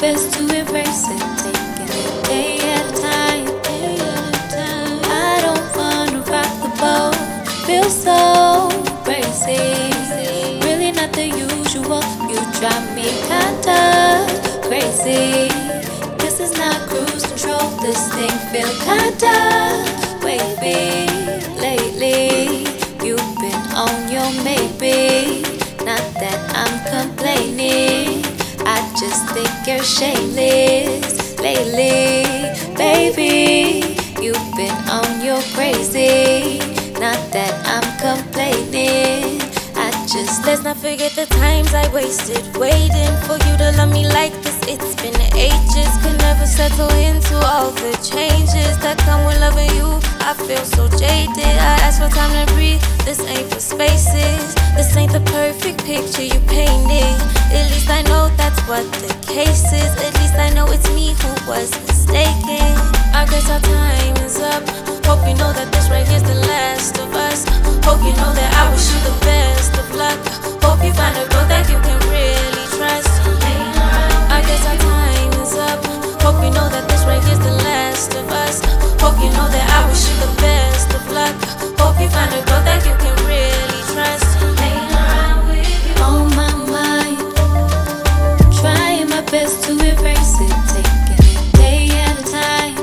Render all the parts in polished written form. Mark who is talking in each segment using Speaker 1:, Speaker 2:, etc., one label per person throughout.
Speaker 1: best to erase it, taking it day at a time. I don't wanna rock the boat, feel so crazy. Really not the usual, you drive me kinda crazy. This is not cruise control, this thing feel kinda wavy. Lately, you've been on your maybe. Not that I'm complaining, I just think you're shameless lately. Baby, you've been on your crazy. Not that I'm complaining, I just
Speaker 2: let's not forget the times I wasted waiting for you to love me like this. It's been ages, could never settle into all the changes that come with loving you. I feel so jaded, I ask for time to breathe. This ain't for spaces, this ain't the perfect picture you painted. At least I know that's what the case is. At least I know it's me who was mistaken. I guess our time is up. Hope you know that this right here's the last of us. Hope you know that I wish you the best of luck. Hope you find a girl that you can really trust. I guess our time is up. Hope you know that this right here's the last of us. Hope you know that I wish you the best of luck. Hope you find a girl that you can really trust.
Speaker 1: on my mind, trying my best to erase it, taking it day at a time.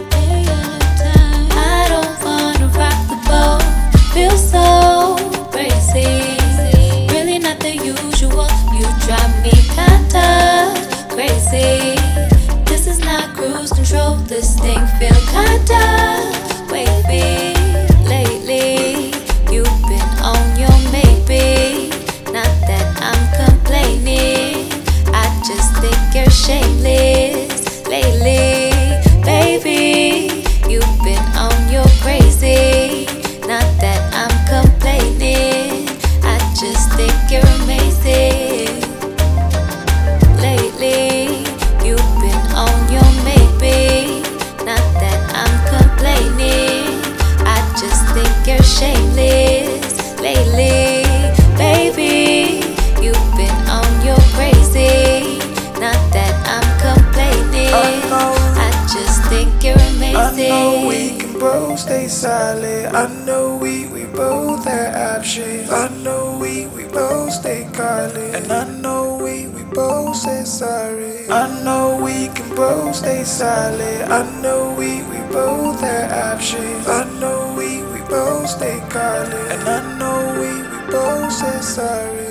Speaker 1: I don't wanna rock the boat, feel so crazy. Really not the usual, you drive me kinda crazy. This is not cruise control, this thing feel kinda wavy. Lately, you've been on your maybe. Not that I'm complaining, I just think you're shameless lately. Baby, you've been on your crazy. Not that I'm complaining, I just think you're amazing. Lately, you've been on your maybe. Not that I'm complaining, I just think you're shameless lately. Baby, you've been on your crazy. Not that I'm complaining, I just think you're amazing.
Speaker 3: I know we can both stay silent. I know we both have options. I know we both stay calling. And I know we both say sorry. I know we can both stay silent. I know we both have options. I know we both stay calling. And I know we both say sorry.